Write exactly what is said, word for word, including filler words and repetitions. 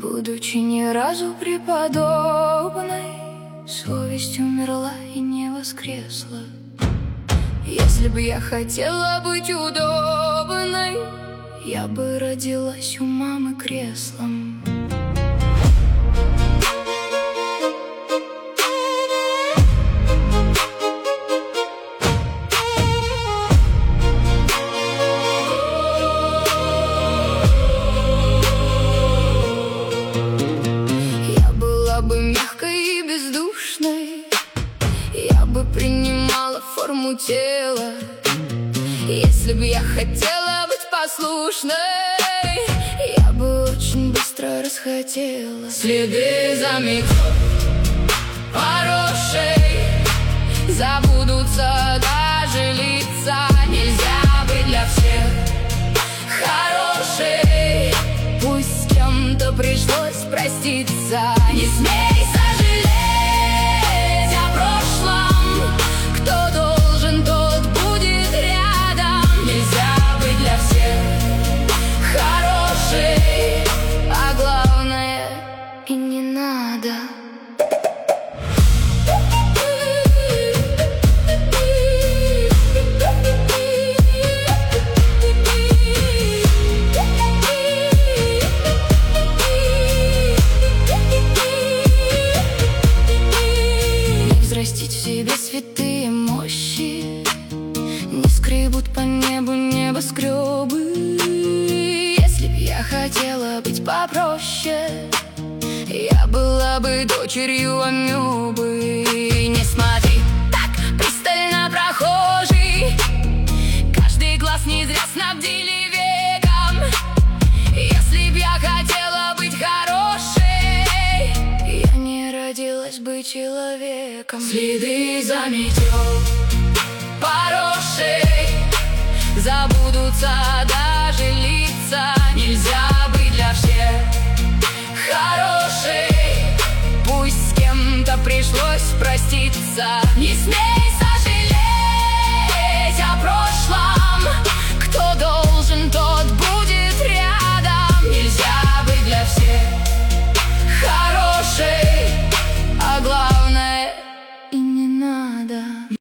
Будучи ни разу преподобной, совесть умерла и не воскресла. Если бы я хотела быть удобной, я бы родилась у мамы креслом. Я бы принимала форму тела. Если бы я хотела быть послушной, я бы очень быстро расхотела. Следы заметет хорошей, забудутся даже лица. Нельзя быть для всех хорошей, пусть с кем-то пришлось проститься. Не смей сожалеть о прошлом, кто должен, тот будет рядом. Нельзя быть для всех хорошей, а главное и не надо. Взрастить в себе святые мощи, не скребут по небу небоскребы. Если б я хотела быть попроще, я была бы дочерью амебы. Не смотри так пристально, прохожий, каждый глаз не зря снабдили веком. Если б я хотела быть хорошей, я не родилась бы человеком. Следы заметет поросшей, забудутся даже лица. Нельзя быть для всех хорошей, пусть с кем-то пришлось проститься. Не смейся.